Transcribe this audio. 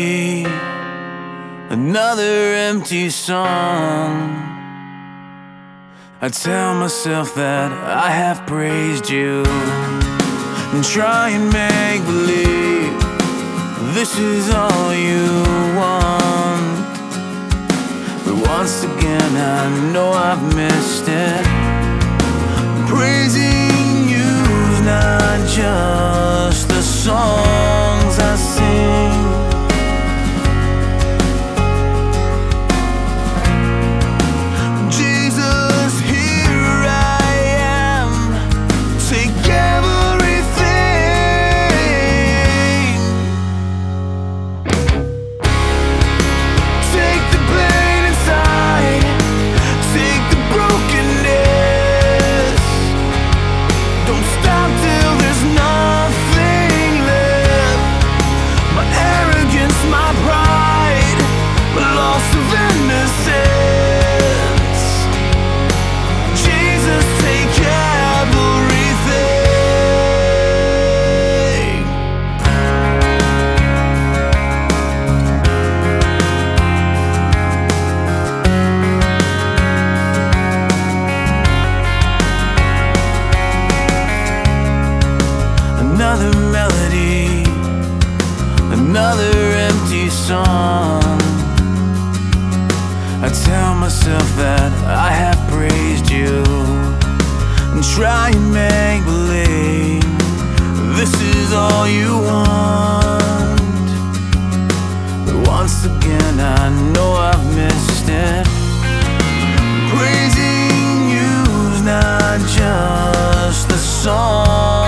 melody, another empty song. I tell myself that I have praised you and try and make believe this is all you want. But once again I know I've missed it. Praising you's not just the songs I sing. Another melody, another empty song. I tell myself that I have praised you and try and make believe this is all you want. But once again I know I've missed it. Praising you's not just the song